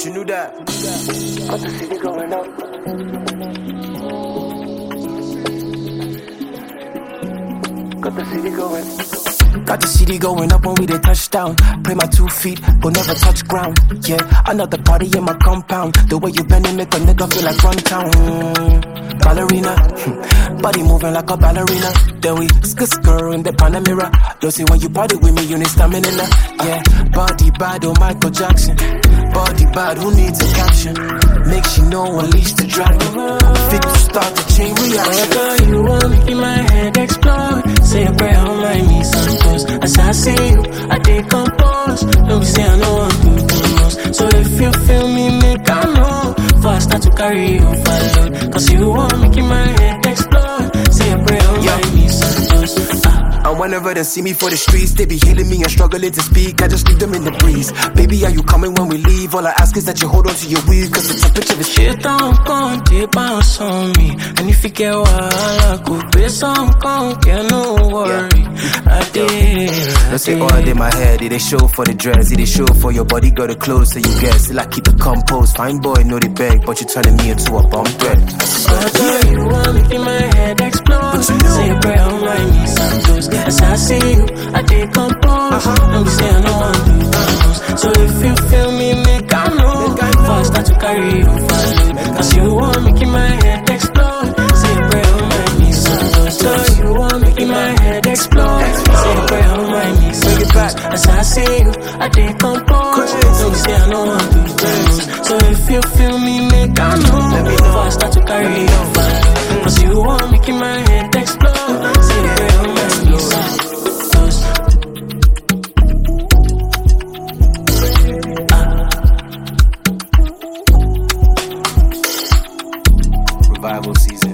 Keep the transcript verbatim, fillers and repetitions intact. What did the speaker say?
But you knew that. Got the city going up. Got the city going. Got the city going up when we did touchdown. Play my two feet, but never touch ground. Yeah, another party in my compound. The way you bend it make a nigga feel like run town. Ballerina, body moving like a ballerina. Then we skirt girl in the Panamera. Don't see when you party with me, you need stamina. Yeah, body bad, oh Michael Jackson. Body bad, who needs a caption? Make she know unleash the dragon. Fit to start the chain reaction. Girl, you want making my head explode. Say a prayer on my knees and toes. As I see you, I decompose. Don't be say I know I'm too close. So if you feel me, make I know. Before I start to carry you for load. Cause you want making my head explode. Say a prayer on my knees and toes. And whenever they see me for the streets, they be healing me and struggling to speak. I just leave them in the breeze. Baby, are you coming when we leave? All I ask is that you hold on to your weed, cause the temperature is shit. Shit don't come, they bounce on me. And if you get wild, I could be some come, get no worry. Yeah. I did. Don't say all in my head, it they show for the dress, it they show for your body, got the clothes, so you guess. Still I keep the compost, fine boy, know the bag, but you turning me into a bum bread. I tell you, I'm making my head explode. But you know. Say a prayer on my knees and toes. As I see you, I decompose. Uh-huh. Don't be say I know I'm too close. So if you feel me, make I know. Before I start to carry you for load. Cause you want making my head explode. Say a prayer on my knees and toes. So you want making my head explode. Say a prayer on my knees and toes. As I see you, I decompose. Don't be say I know I'm too close. So if you feel me, make I know. Before I start to carry you for load. Cause you want making my head explode. Say a prayer on my knees and toes. Revival season.